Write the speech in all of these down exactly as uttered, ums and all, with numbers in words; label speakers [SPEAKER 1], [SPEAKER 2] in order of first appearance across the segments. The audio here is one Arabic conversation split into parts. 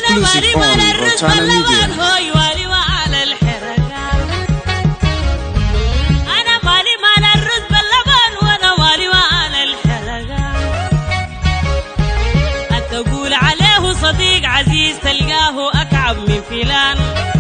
[SPEAKER 1] Exclusive on Rotana Media.
[SPEAKER 2] صديق عزيز تلقاه أكعب من فلان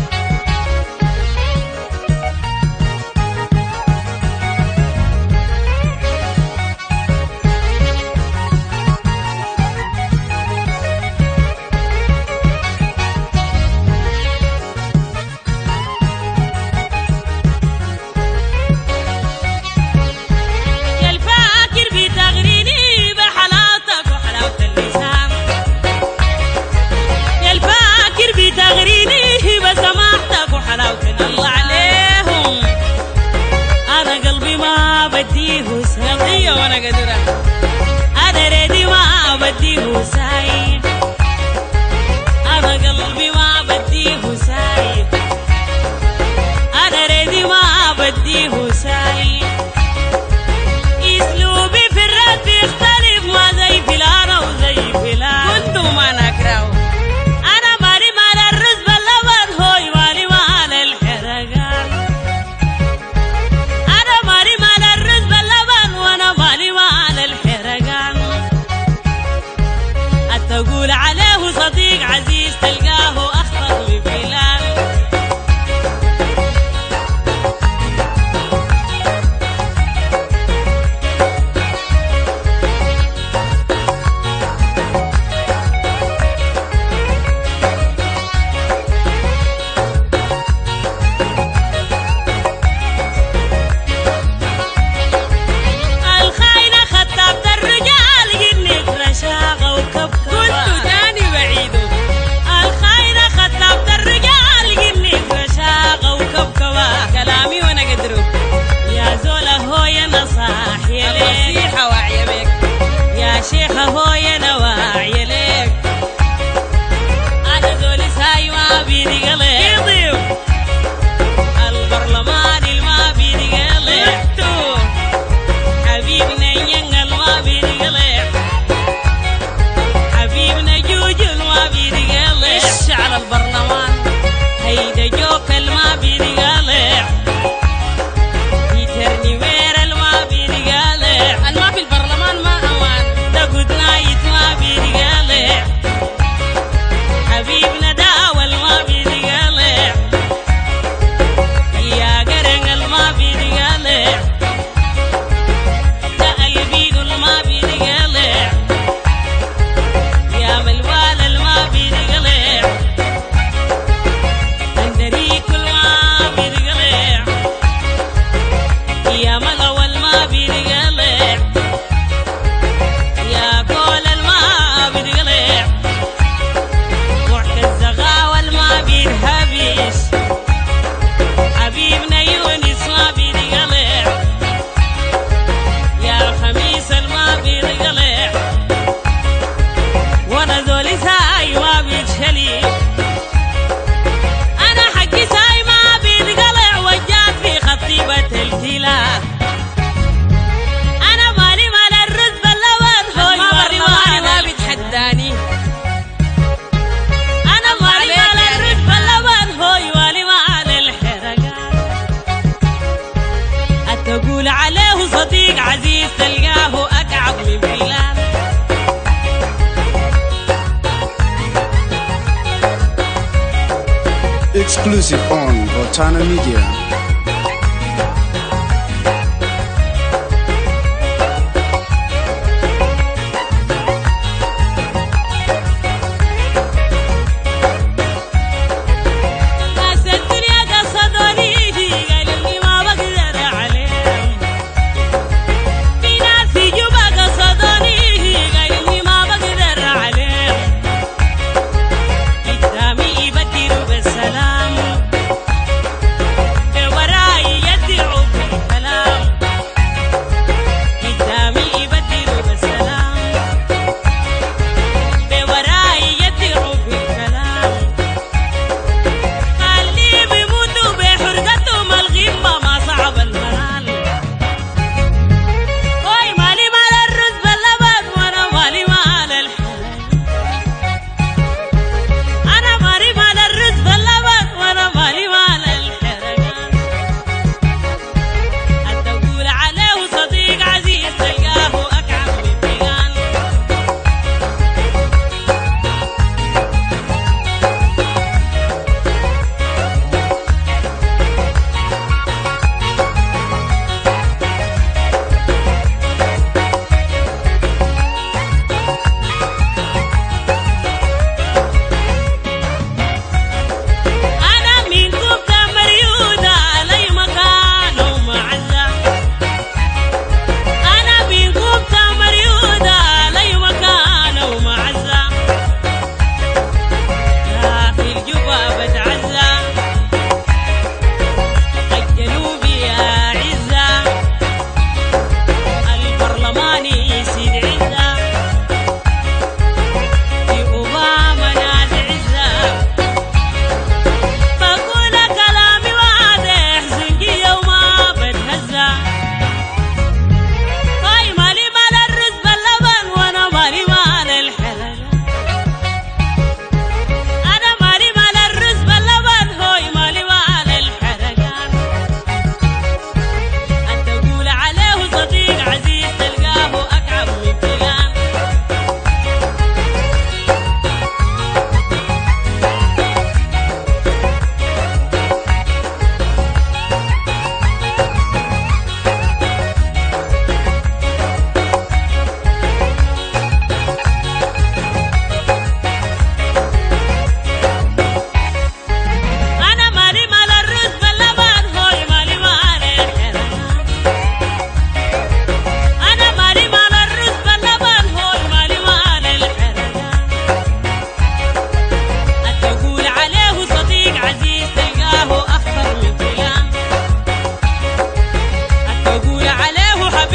[SPEAKER 2] وانا قادرة انا ريدي ما بديه ساي انا قلبي ما بديه ساي انا ريدي ما بديه ساي اسلوبي في الرد بيختلف ما زي فلان او زي فلان كنتم ما نكره انا مالي مال الرز باللبن هوي مالي مال الحرقان انا مالي مال الرز باللبن وانا مالي مال الحرقان تقول عليه صديق عزيز تلقاه اخطر من فلان شيخة هو ينواعي لك أنا ذولي ساي ما بيدي قلق البرلمان الما بيدي قلق حبيبنا ينقل ما بيدي قلق حبيبنا جوجل ما بيدي قلق إيش على البرلمان هيدا جوكل ما بيدي قلق يترني وير الما بيدي قلق الما في البرلمان ما أمان good night ما بيدي قلق حبيبنا داول ما بيدي قلق يا قرن ما بيدي قلق ده قلبي ما بيدي قلق يا ملوال ما بيدي قلق اندريك ما بيدي قلق يا ملوال ما بيدي قلق يا قول الماء بيتقلع معتز غاول ما بيرهبش حبيبنا يونس ما بيتقلع يا الخميس الما بيتقلع وانا ذولي ساي ما بيتشلي انا حقي ساي ما بيتقلع وجات في خطيبة التلال أنا مالي مال الرز باللبن هوي والي مال الحرقان أتقول عليه صديق عزيز تلقاه أكعب من فلان
[SPEAKER 1] Exclusive on Rotana Media.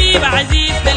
[SPEAKER 2] عجيب عجيب